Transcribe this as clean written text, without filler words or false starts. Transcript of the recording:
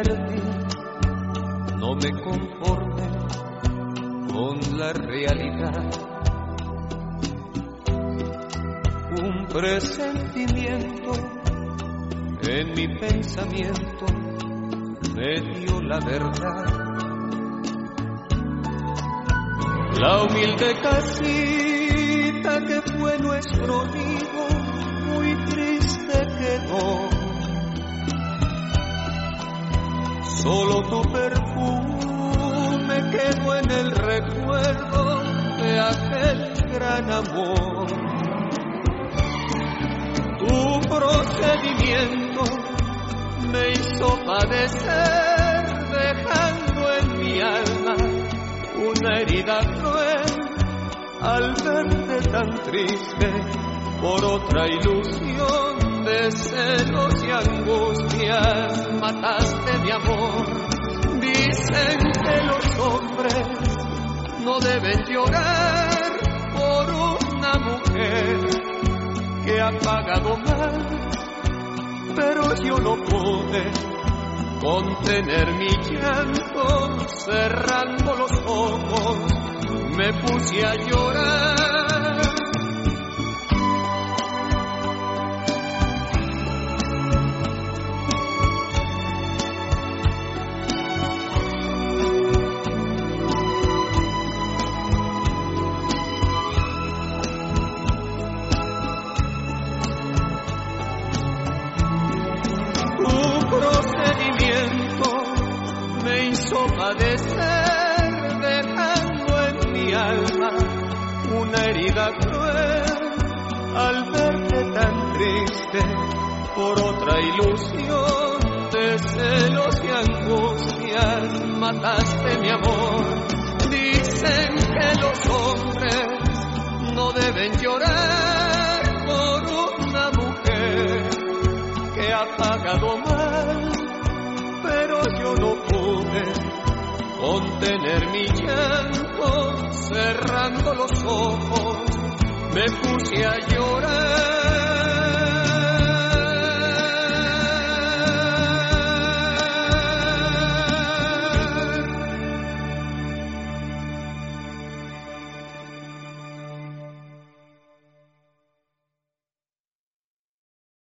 perdí, no me conformé con la realidad. Un presentimiento en mi pensamiento me dio la verdad. La humilde casita que fue nuestro nido muy triste quedó. Solo tu perfume quedó en el recuerdo de aquel gran amor. Tu procedimiento me hizo padecer, dejando en mi alma una herida cruel al verte tan triste por otra ilusión de celos y angustias. Mataste mi amor. Dicen que los hombres no deben llorar por una mujer que ha pagado mal, pero yo no pude contener mi llanto. Cerrando los ojos me puse a llorar. Padecer, dejando en mi alma una herida cruel al verte tan triste por otra ilusión de celos y angustias. Mataste mi amor. Dicen que los hombres no deben llorar por una mujer que ha pagado mal, pero yo no pude contener mi llanto. Cerrando los ojos me puse a llorar.